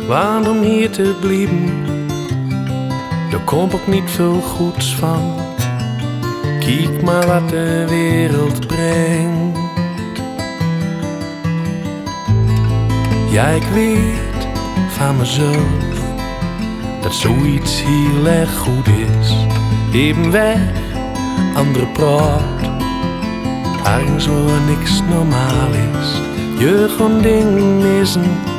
Want om hier te blijven, daar komt ook niet veel goeds van. Kijk maar wat de wereld brengt. Ja, ik weet van mezelf dat zoiets heel erg goed is. Even weg, andere praat. Ergens waar niks normaal is. Je gewoon dingen missen